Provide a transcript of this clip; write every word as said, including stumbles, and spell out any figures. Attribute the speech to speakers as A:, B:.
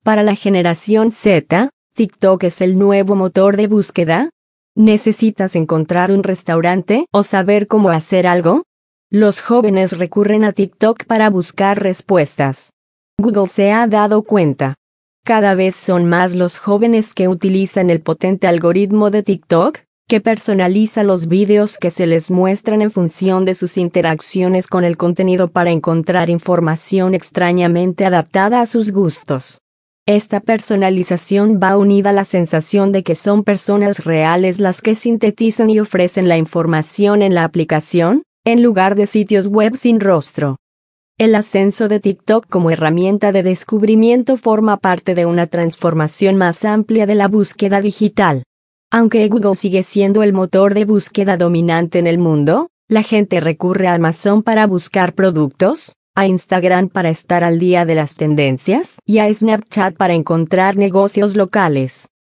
A: Para la generación Z, TikTok es el nuevo motor de búsqueda. ¿Necesitas encontrar un restaurante o saber cómo hacer algo? Los jóvenes recurren a TikTok para buscar respuestas. Google se ha dado cuenta. Cada vez son más los jóvenes que utilizan el potente algoritmo de TikTok, que personaliza los vídeos que se les muestran en función de sus interacciones con el contenido para encontrar información extrañamente adaptada a sus gustos. Esta personalización va unida a la sensación de que son personas reales las que sintetizan y ofrecen la información en la aplicación, en lugar de sitios web sin rostro. El ascenso de TikTok como herramienta de descubrimiento forma parte de una transformación más amplia de la búsqueda digital. Aunque Google sigue siendo el motor de búsqueda dominante en el mundo, la gente recurre a Amazon para buscar productos, a Instagram para estar al día de las tendencias y a Snapchat para encontrar negocios locales.